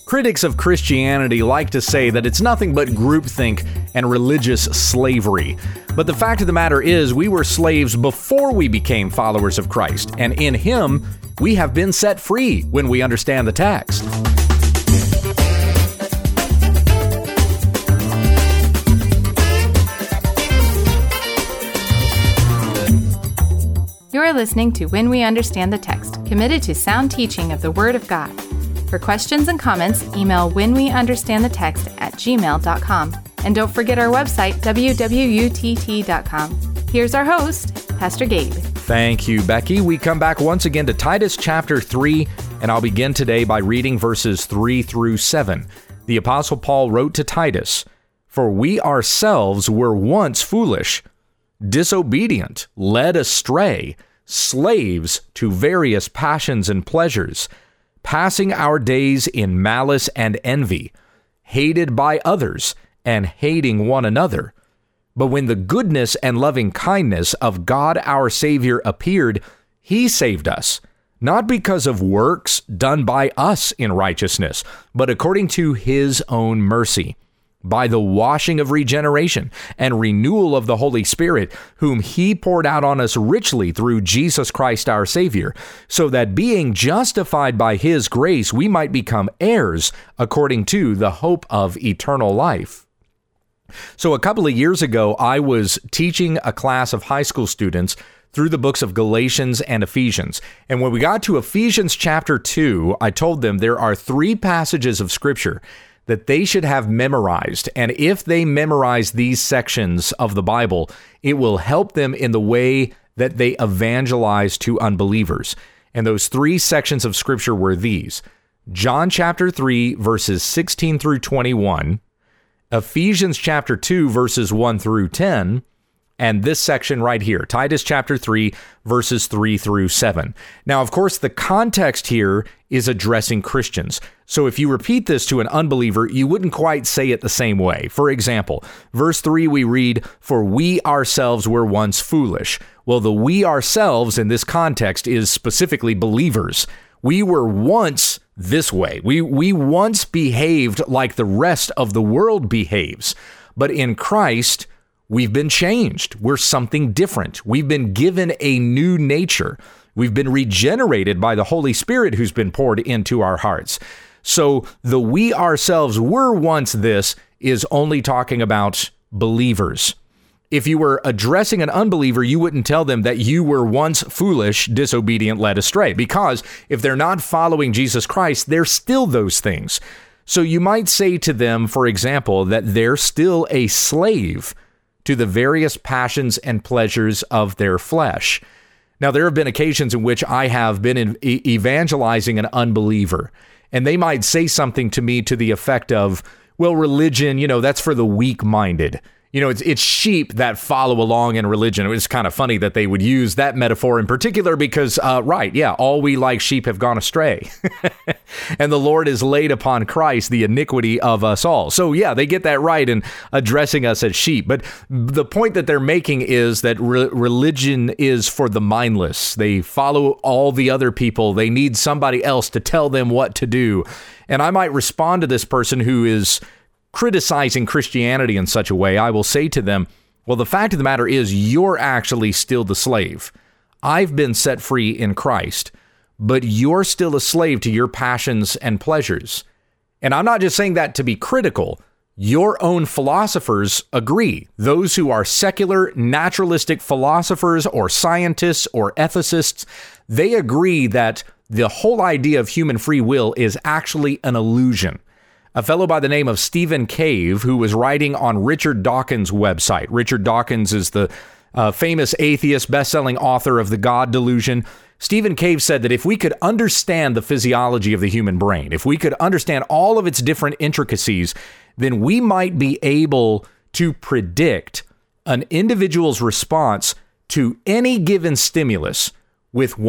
Critics of Christianity like to say that it's nothing but groupthink and religious slavery. But the fact of the matter is, we were slaves before we became followers of Christ, and in Him, we have been set free when we understand the text. You're listening to When We Understand the Text, committed to sound teaching of the Word of God. For questions and comments, email whenweunderstandthetext@gmail.com. And don't forget our website, www.utt.com. Here's our host, Pastor Gabe. Thank you, Becky. We come back once again to Titus chapter 3, and I'll begin today by reading verses 3 through 7. The Apostle Paul wrote to Titus, "For we ourselves were once foolish, disobedient, led astray, slaves to various passions and pleasures, passing our days in malice and envy, hated by others and hating one another. But when the goodness and loving kindness of God our Savior appeared, He saved us, not because of works done by us in righteousness, but according to His own mercy, by the washing of regeneration and renewal of the Holy Spirit, whom He poured out on us richly through Jesus Christ our Savior, so that being justified by His grace, we might become heirs according to the hope of eternal life." So a couple of years ago, I was teaching a class of high school students through the books of Galatians and Ephesians. And when we got to Ephesians chapter 2, I told them there are 3 passages of Scripture that they should have memorized. And if they memorize these sections of the Bible, it will help them in the way that they evangelize to unbelievers. And those 3 sections of Scripture were these: John chapter 3, verses 16 through 21, Ephesians chapter 2, verses 1 through 10, and this section right here, Titus chapter 3, verses 3 through 7. Now, of course, the context here is addressing Christians. So if you repeat this to an unbeliever, you wouldn't quite say it the same way. For example, verse 3, we read, "For we ourselves were once foolish." Well, the "we ourselves" in this context is specifically believers. We were once this way. We once behaved like the rest of the world behaves. But in Christ, we've been changed. We're something different. We've been given a new nature. We've been regenerated by the Holy Spirit who's been poured into our hearts. So the "we ourselves were once this" is only talking about believers. If you were addressing an unbeliever, you wouldn't tell them that you were once foolish, disobedient, led astray, because if they're not following Jesus Christ, they're still those things. So you might say to them, for example, that they're still a slave to the various passions and pleasures of their flesh. Now, there have been occasions in which I have been evangelizing an unbeliever, and they might say something to me to the effect of, "Well, religion, that's for the weak-minded. It's sheep that follow along in religion." It's kind of funny that they would use that metaphor in particular because, all we like sheep have gone astray. And the Lord has laid upon Christ the iniquity of us all. So they get that right in addressing us as sheep. But the point that they're making is that religion is for the mindless. They follow all the other people. They need somebody else to tell them what to do. And I might respond to this person who is criticizing Christianity in such a way. I will say to them, well, the fact of the matter is you're actually still the slave. I've been set free in Christ, but you're still a slave to your passions and pleasures. And I'm not just saying that to be critical. Your own philosophers agree. Those who are secular, naturalistic philosophers or scientists or ethicists, they agree that the whole idea of human free will is actually an illusion. A fellow by the name of Stephen Cave, who was writing on Richard Dawkins' website. Richard Dawkins is the famous atheist, best-selling author of The God Delusion. Stephen Cave said that if we could understand the physiology of the human brain, if we could understand all of its different intricacies, then we might be able to predict an individual's response to any given stimulus with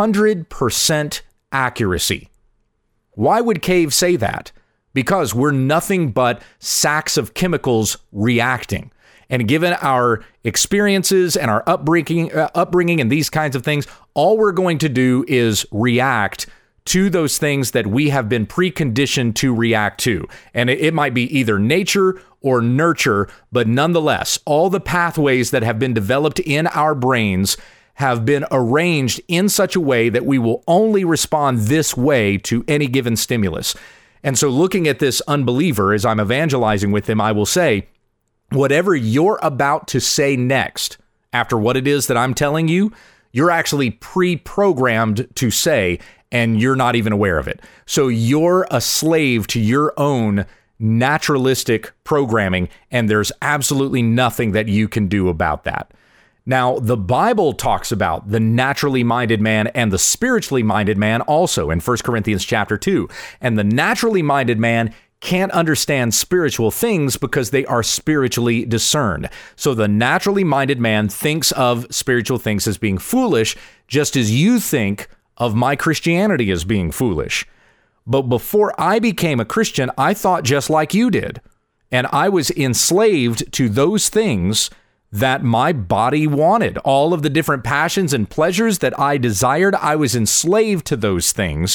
100% accuracy. Why would Cave say that? Because we're nothing but sacks of chemicals reacting. And given our experiences and our upbringing and these kinds of things, all we're going to do is react to those things that we have been preconditioned to react to. And it might be either nature or nurture, but nonetheless, all the pathways that have been developed in our brains have been arranged in such a way that we will only respond this way to any given stimulus. And so looking at this unbeliever, as I'm evangelizing with him, I will say, whatever you're about to say next, after what it is that I'm telling you, you're actually pre-programmed to say, and you're not even aware of it. So you're a slave to your own naturalistic programming, and there's absolutely nothing that you can do about that. Now, the Bible talks about the naturally minded man and the spiritually minded man also in 1 Corinthians chapter 2. And the naturally minded man can't understand spiritual things because they are spiritually discerned. So the naturally minded man thinks of spiritual things as being foolish, just as you think of my Christianity as being foolish. But before I became a Christian, I thought just like you did. And I was enslaved to those things that my body wanted. All of the different passions and pleasures that I desired, I was enslaved to those things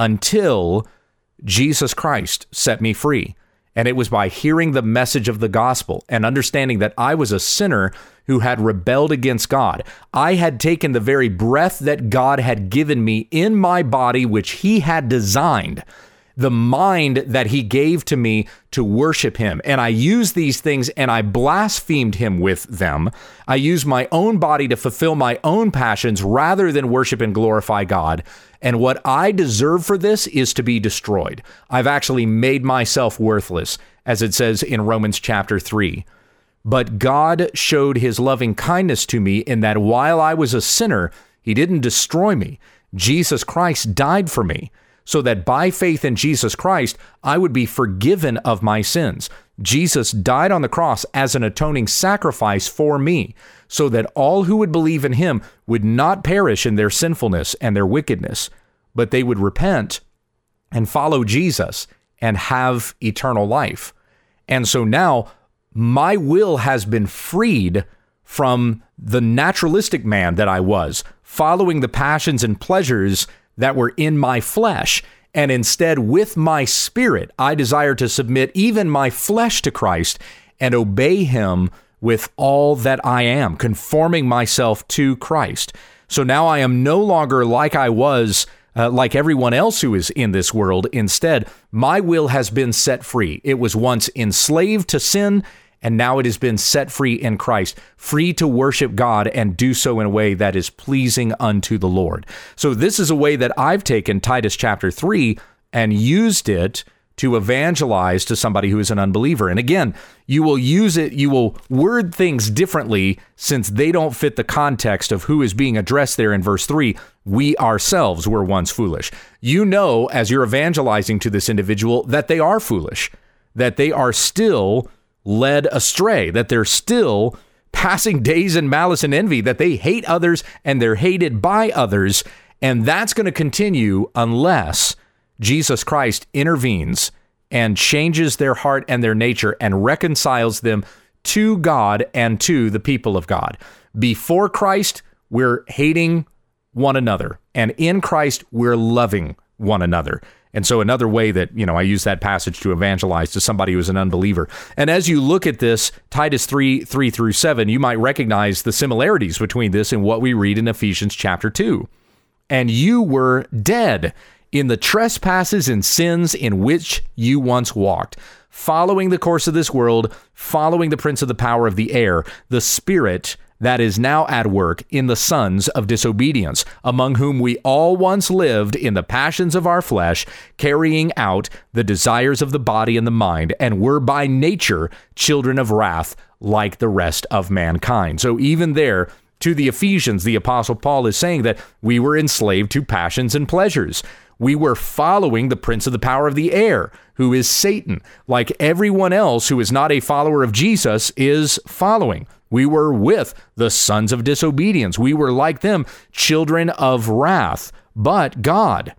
until Jesus Christ set me free. And it was by hearing the message of the gospel and understanding that I was a sinner who had rebelled against God. I had taken the very breath that God had given me in my body, which he had designed, the mind that he gave to me to worship him. And I used these things and I blasphemed him with them. I used my own body to fulfill my own passions rather than worship and glorify God. And what I deserve for this is to be destroyed. I've actually made myself worthless, as it says in Romans chapter 3. But God showed his loving kindness to me in that while I was a sinner, he didn't destroy me. Jesus Christ died for me, so that by faith in Jesus Christ, I would be forgiven of my sins. Jesus died on the cross as an atoning sacrifice for me, so that all who would believe in him would not perish in their sinfulness and their wickedness, but they would repent and follow Jesus and have eternal life. And so now my will has been freed from the naturalistic man that I was, following the passions and pleasures that were in my flesh. And instead, with my spirit, I desire to submit even my flesh to Christ and obey him with all that I am, conforming myself to Christ. So now I am no longer like I was, like everyone else who is in this world. Instead, my will has been set free. It was once enslaved to sin, and now it has been set free in Christ, free to worship God and do so in a way that is pleasing unto the Lord. So this is a way that I've taken Titus chapter 3 and used it to evangelize to somebody who is an unbeliever. And again, you will use it, you will word things differently since they don't fit the context of who is being addressed there in verse 3. We ourselves were once foolish. You know, as you're evangelizing to this individual, that they are foolish, that they are still led astray, that they're still passing days in malice and envy, that they hate others and they're hated by others. And that's going to continue unless Jesus Christ intervenes and changes their heart and their nature and reconciles them to God and to the people of God. Before Christ, we're hating one another, and in Christ, we're loving one another. And so another way that, I use that passage to evangelize to somebody who is an unbeliever. And as you look at this, Titus 3:3-7, you might recognize the similarities between this and what we read in Ephesians chapter 2. And you were dead in the trespasses and sins in which you once walked, following the course of this world, following the prince of the power of the air, the spirit that is now at work in the sons of disobedience, among whom we all once lived in the passions of our flesh, carrying out the desires of the body and the mind, and were by nature children of wrath like the rest of mankind. So even there, to the Ephesians, the Apostle Paul is saying that we were enslaved to passions and pleasures. We were following the prince of the power of the air, who is Satan, like everyone else who is not a follower of Jesus is following. We were with the sons of disobedience. We were like them, children of wrath. But God,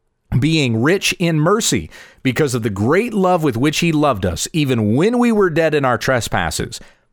being rich in mercy, because of the great love with which he loved us, even when we were dead in our trespasses,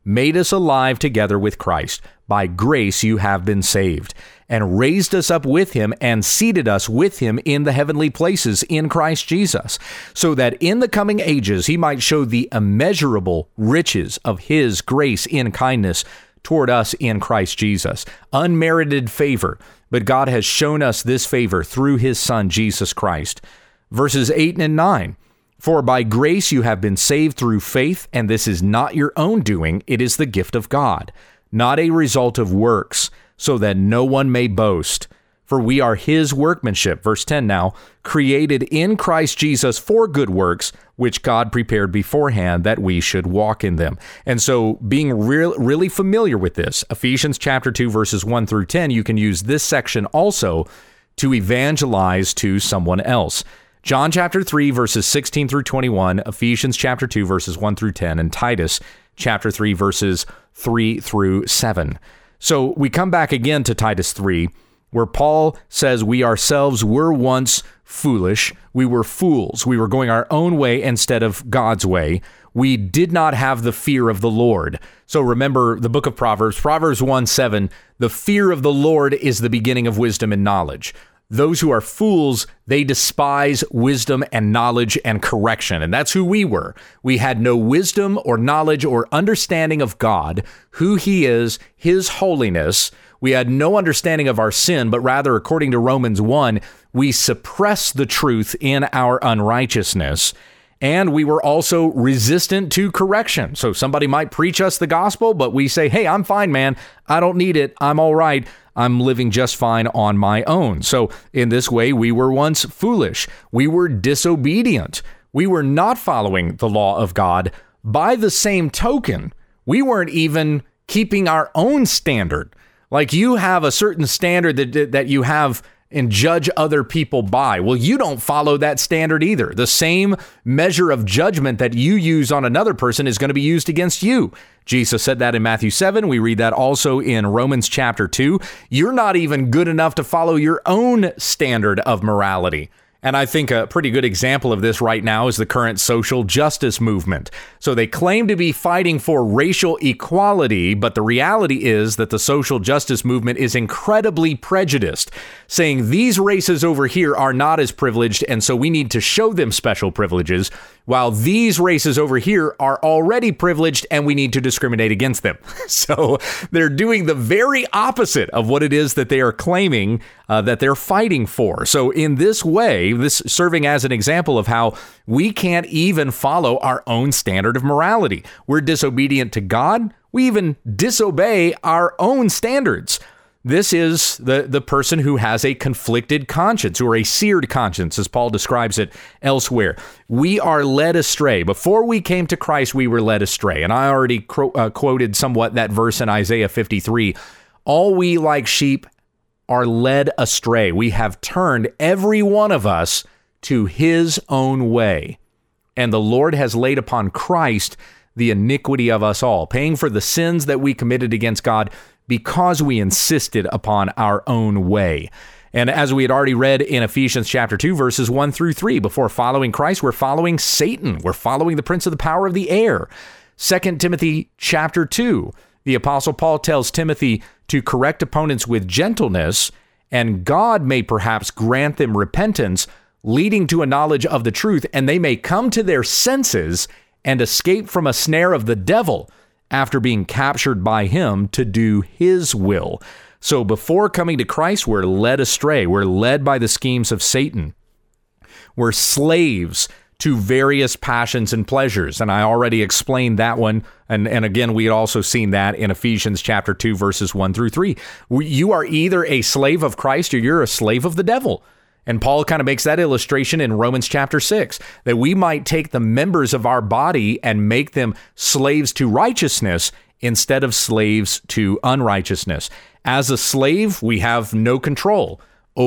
made us alive together with Christ. By grace you have been saved, and raised us up with him and seated us with him in the heavenly places in Christ Jesus, so that in the coming ages he might show the immeasurable riches of his grace in kindness toward us in Christ Jesus. Unmerited favor, but God has shown us this favor through his Son, Jesus Christ. Verses 8 and 9. For by grace you have been saved through faith, and this is not your own doing, it is the gift of God, not a result of works, so that no one may boast. For we are his workmanship, verse 10 now, created in Christ Jesus for good works, which God prepared beforehand that we should walk in them. And so being really familiar with this, Ephesians chapter 2, verses 1 through 10, you can use this section also to evangelize to someone else. John chapter 3, verses 16 through 21, Ephesians chapter 2, verses 1 through 10, and Titus chapter 3, verses 3 through 7. So we come back again to Titus 3, where Paul says we ourselves were once foolish. We were fools. We were going our own way instead of God's way. We did not have the fear of the Lord. So remember the book of Proverbs 1:7, the fear of the Lord is the beginning of wisdom and knowledge. Those who are fools, they despise wisdom and knowledge and correction. And that's who we were. We had no wisdom or knowledge or understanding of God, who he is, his holiness. We had no understanding of our sin, but rather, according to Romans 1, we suppress the truth in our unrighteousness. And we were also resistant to correction. So somebody might preach us the gospel, but we say, hey, I'm fine, man. I don't need it. I'm all right. I'm living just fine on my own. So in this way, we were once foolish. We were disobedient. We were not following the law of God. By the same token, we weren't even keeping our own standard. Like you have a certain standard that you have and judge other people by. Well, you don't follow that standard either. The same measure of judgment that you use on another person is going to be used against you. Jesus said that in Matthew 7. We read that also in Romans chapter 2. You're not even good enough to follow your own standard of morality. And I think a pretty good example of this right now is the current social justice movement. So they claim to be fighting for racial equality, but the reality is that the social justice movement is incredibly prejudiced, saying these races over here are not as privileged, and so we need to show them special privileges, while these races over here are already privileged and we need to discriminate against them. So they're doing the very opposite of what it is that they are claiming that they're fighting for. So in this way, this serving as an example of how we can't even follow our own standard of morality. We're disobedient to God. We even disobey our own standards. This is the person who has a conflicted conscience, or a seared conscience, as Paul describes it elsewhere. We are led astray. Before we came to Christ, we were led astray. And I already quoted somewhat that verse in Isaiah 53. All we like sheep are led astray. We have turned every one of us to his own way. And the Lord has laid upon Christ the iniquity of us all, paying for the sins that we committed against God because we insisted upon our own way. And as we had already read in Ephesians chapter 2, verses 1 through 3, before following Christ, we're following Satan. We're following the prince of the power of the air. 2 Timothy chapter 2, the Apostle Paul tells Timothy to correct opponents with gentleness, and God may perhaps grant them repentance, leading to a knowledge of the truth, and they may come to their senses and escape from a snare of the devil after being captured by him to do his will. So before coming to Christ, we're led astray. We're led by the schemes of Satan. We're slaves to various passions and pleasures. And I already explained that one. And again, we had also seen that in Ephesians chapter 2, verses 1 through 3. You are either a slave of Christ or you're a slave of the devil. And Paul kind of makes that illustration in Romans chapter 6, that we might take the members of our body and make them slaves to righteousness instead of slaves to unrighteousness. As a slave, we have no control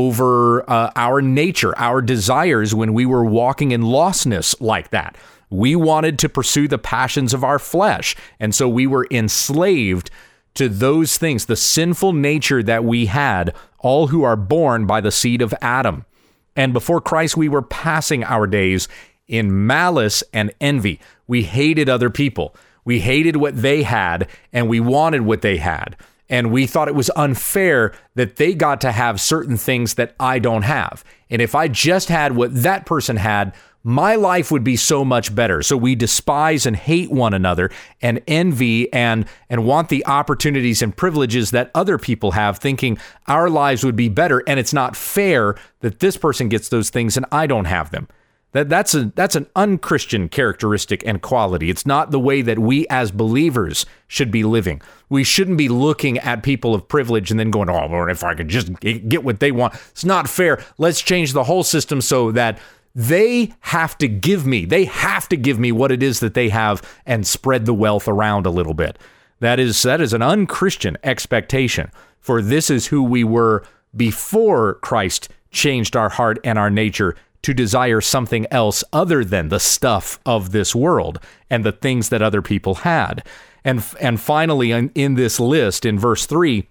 over our nature, our desires when we were walking in lostness like that. We wanted to pursue the passions of our flesh, and so we were enslaved to those things, the sinful nature that we had, all who are born by the seed of Adam. And before Christ, we were passing our days in malice and envy. We hated other people. We hated what they had, and we wanted what they had. And we thought it was unfair that they got to have certain things that I don't have. And if I just had what that person had, my life would be so much better. So we despise and hate one another and envy and want the opportunities and privileges that other people have, thinking our lives would be better. And it's not fair that this person gets those things and I don't have them. That's an unchristian characteristic and quality. It's not the way that we as believers should be living. We shouldn't be looking at people of privilege and then going, oh, Lord, if I could just get what they want. It's not fair. Let's change the whole system so that they have to give me what it is that they have and spread the wealth around a little bit. That is an unchristian expectation, for this is who we were before Christ changed our heart and our nature to desire something else other than the stuff of this world and the things that other people had. And finally, in this list, in verse 3,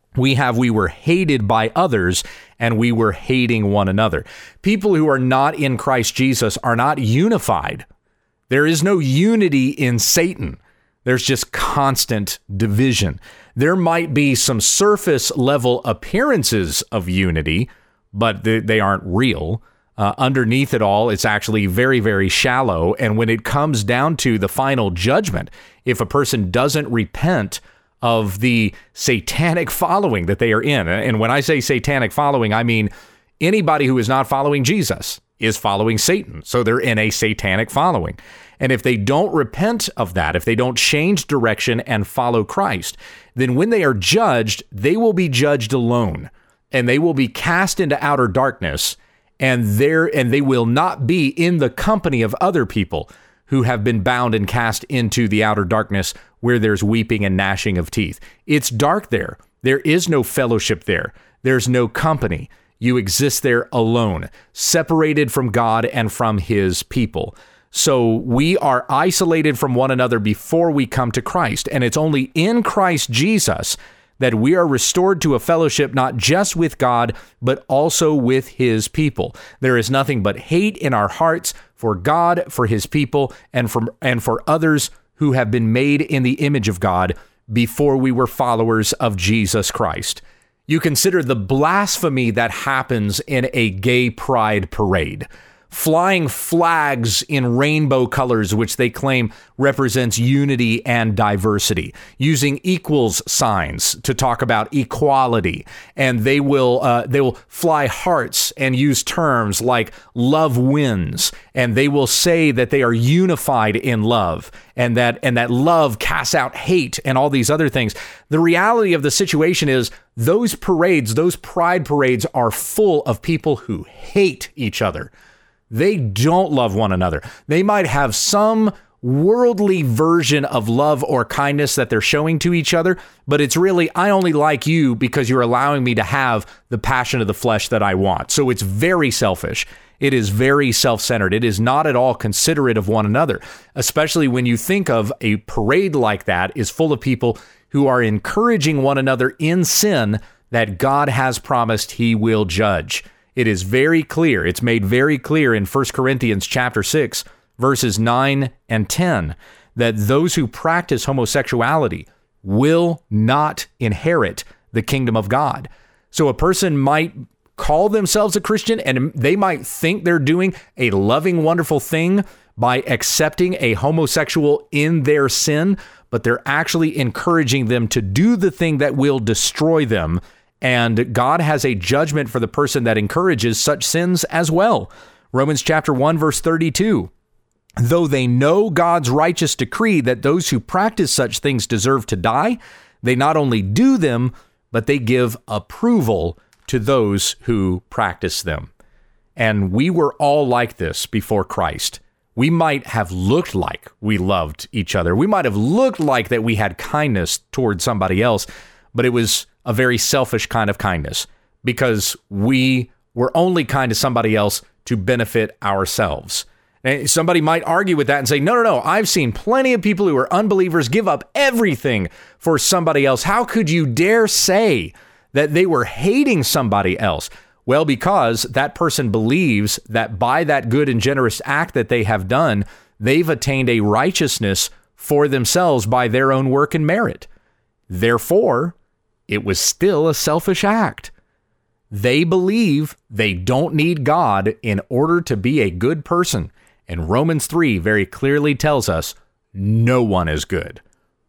we were hated by others and we were hating one another. People who are not in Christ Jesus are not unified. There is no unity in Satan. There's just constant division. There might be some surface level appearances of unity, but they aren't real. Underneath it all, it's actually very, very shallow. And when it comes down to the final judgment, if a person doesn't repent of the satanic following that they are in, and when I say satanic following, I mean anybody who is not following Jesus is following Satan. So they're in a satanic following. And if they don't repent of that, if they don't change direction and follow Christ, then when they are judged, they will be judged alone and they will be cast into outer darkness. And they will not be in the company of other people who have been bound and cast into the outer darkness where there's weeping and gnashing of teeth. It's dark there. There is no fellowship there. There's no company. You exist there alone, separated from God and from his people. So we are isolated from one another before we come to Christ. And it's only in Christ Jesus that we are restored to a fellowship not just with God, but also with his people. There is nothing but hate in our hearts for God, for his people, and for others who have been made in the image of God before we were followers of Jesus Christ. You consider the blasphemy that happens in a gay pride parade. Flying flags in rainbow colors, which they claim represents unity and diversity, using equals signs to talk about equality. And they will fly hearts and use terms like love wins. And they will say that they are unified in love and that love casts out hate and all these other things. The reality of the situation is those parades, those pride parades, are full of people who hate each other. They don't love one another. They might have some worldly version of love or kindness that they're showing to each other, but it's really, I only like you because you're allowing me to have the passion of the flesh that I want. So it's very selfish. It is very self-centered. It is not at all considerate of one another, especially when you think of a parade like that is full of people who are encouraging one another in sin that God has promised he will judge. It is very clear. It's made very clear in 1 Corinthians chapter 6, verses 9 and 10, that those who practice homosexuality will not inherit the kingdom of God. So a person might call themselves a Christian and they might think they're doing a loving, wonderful thing by accepting a homosexual in their sin, but they're actually encouraging them to do the thing that will destroy them. And God has a judgment for the person that encourages such sins as well. Romans chapter 1, verse 32. Though they know God's righteous decree that those who practice such things deserve to die, they not only do them, but they give approval to those who practice them. And we were all like this before Christ. We might have looked like we loved each other. We might have looked like that we had kindness toward somebody else, but it was a very selfish kind of kindness because we were only kind to somebody else to benefit ourselves. And somebody might argue with that and say, no, I've seen plenty of people who are unbelievers give up everything for somebody else. How could you dare say that they were hating somebody else? Well, because that person believes that by that good and generous act that they have done, they've attained a righteousness for themselves by their own work and merit. Therefore, it was still a selfish act. They believe they don't need God in order to be a good person. And Romans 3 very clearly tells us no one is good.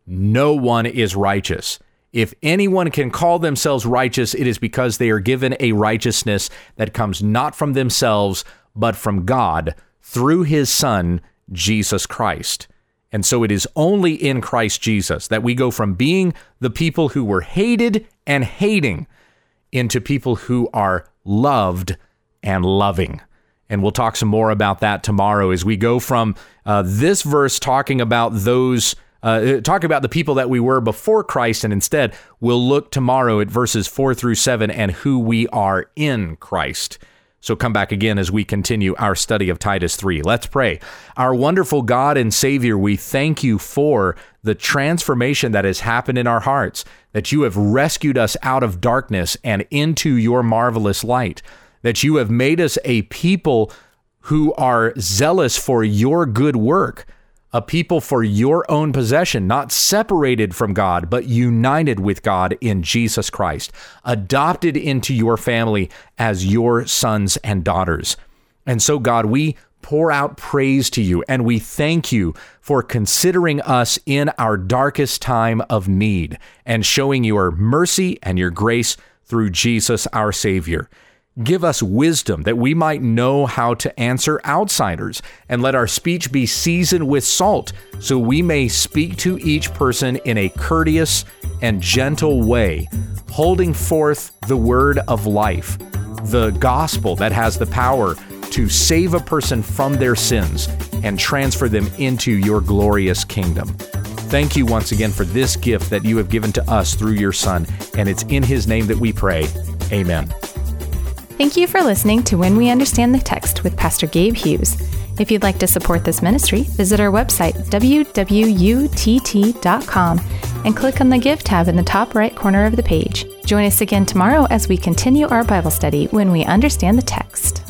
No one is righteous. If anyone can call themselves righteous, it is because they are given a righteousness that comes not from themselves, but from God through his Son, Jesus Christ. And so it is only in Christ Jesus that we go from being the people who were hated and hating into people who are loved and loving. And we'll talk some more about that tomorrow as we go from this verse talking about those talk about the people that we were before Christ, and instead we'll look tomorrow at verses 4 through 7 and who we are in Christ. So come back again as we continue our study of Titus 3. Let's pray. Our wonderful God and Savior, we thank you for the transformation that has happened in our hearts, that you have rescued us out of darkness and into your marvelous light, that you have made us a people who are zealous for your good work, a people for your own possession, not separated from God, but united with God in Jesus Christ, adopted into your family as your sons and daughters. And so, God, we pour out praise to you, and we thank you for considering us in our darkest time of need and showing your mercy and your grace through Jesus, our Savior. Give us wisdom that we might know how to answer outsiders, and let our speech be seasoned with salt so we may speak to each person in a courteous and gentle way, holding forth the word of life, the gospel that has the power to save a person from their sins and transfer them into your glorious kingdom. Thank you once again for this gift that you have given to us through your Son, and it's in his name that we pray. Amen. Thank you for listening to When We Understand the Text with Pastor Gabe Hughes. If you'd like to support this ministry, visit our website, www.utt.com, and click on the Give tab in the top right corner of the page. Join us again tomorrow as we continue our Bible study when we understand the text.